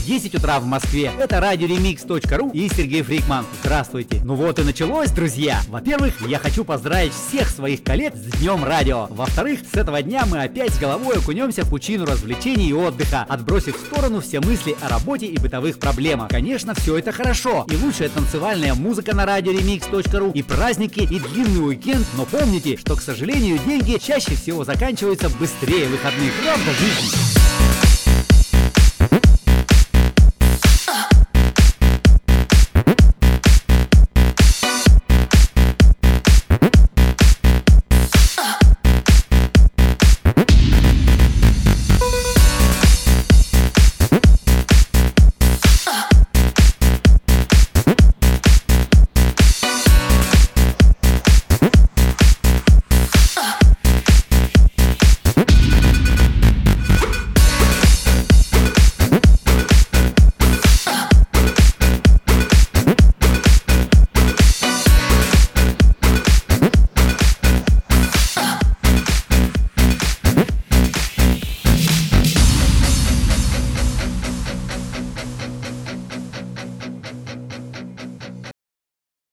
10 утра в Москве. Это радиоремикс.ру и Сергей Фрикман. Здравствуйте. Ну вот и началось, друзья. Во-первых, я хочу поздравить всех своих коллег с Днем Радио. Во-вторых, с этого дня мы опять с головой окунемся в пучину развлечений и отдыха, отбросив в сторону все мысли о работе и бытовых проблемах. Конечно, все это хорошо. И лучшая танцевальная музыка на радиоремикс.ру, и праздники, и длинный уикенд. Но помните, что, к сожалению, деньги чаще всего заканчиваются быстрее выходных. Правда жизни?